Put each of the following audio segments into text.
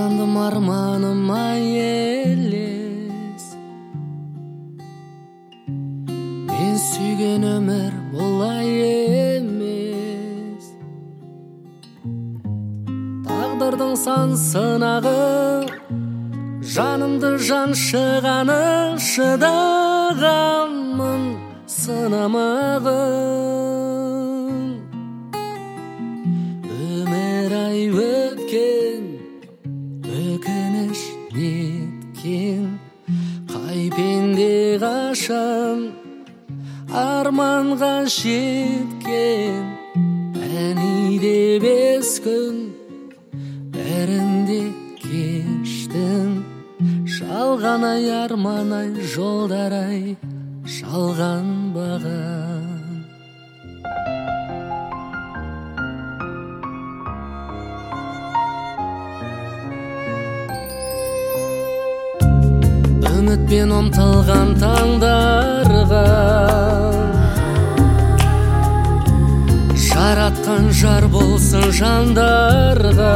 Айландым арманыма елес, мен сүйген өмір бұлай емес. Тағдырдың сан сынағы, жанымды жаншығаны, шыдағанмын сынамағын. Өмір ай өткен, өкініш неткен, қай пенде қашан арманға жеткен. Әне де 5 күн бәрінде кештің, жалған ай арман ай жолдар ай жалғанбаған. Үмітпен ұмтылған таңдарға, жаратқан жар болсын жандарға.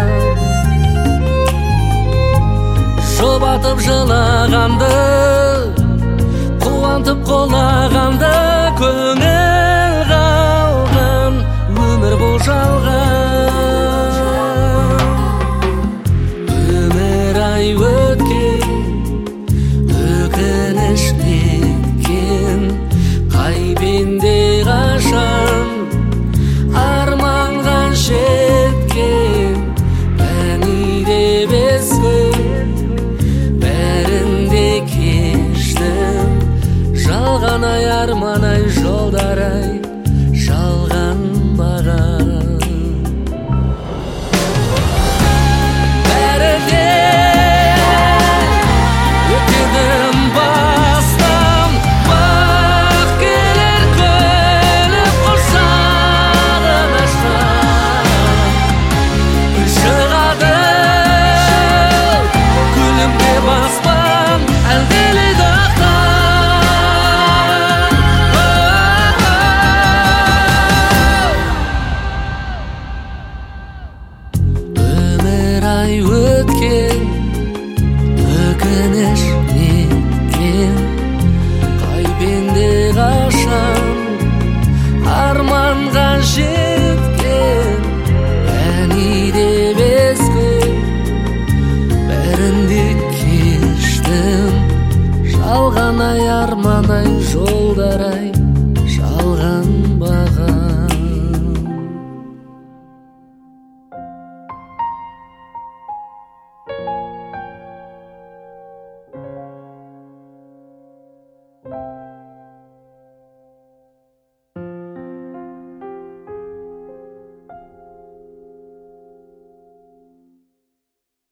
Жұбатып жылағанды, қуантып қолағанды, көңіл қалған өмір бұл жалған. Өмір ай өткен, өкініш неткен, қай пенде қашан арманға жеткен. Әне де 5 күн бәрінде кештім, жалған ай арман ай жолдар ай жалғанбаған. Ай өткен, өкініш неткен, қай пенде қашан арманға жеткен. Әне де 5 күн бәрінде кештім, жалған ай арман ай жолдар